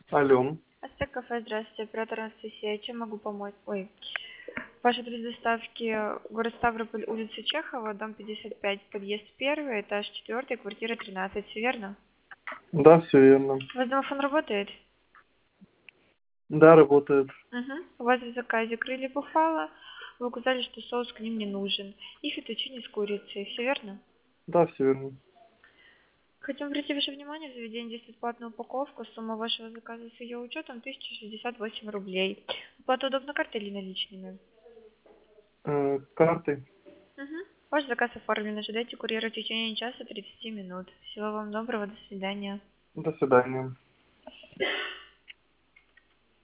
Алло. Астек кафе, здравствуйте, оператор Анастасия. Чем могу помочь? Ой, ваш адрес доставки город Ставрополь, улица Чехова, дом 55, подъезд 1, этаж 4, квартира 13, все верно? Да, все верно. У вас домофон работает? Да, работает. Угу. У вас в заказе крылья буфала, вы указали, что соус к ним не нужен. И фетучини с курицей, все верно? Да, все верно. Хотим обратить ваше внимание, в заведении действует платная упаковка, сумма вашего заказа с ее учетом 1068 рублей. Оплата удобна картой или наличными? Карты. Мгм. Ваш заказ оформлен. Ожидайте курьера в течение часа 30 минут. Всего вам доброго. До свидания. До свидания.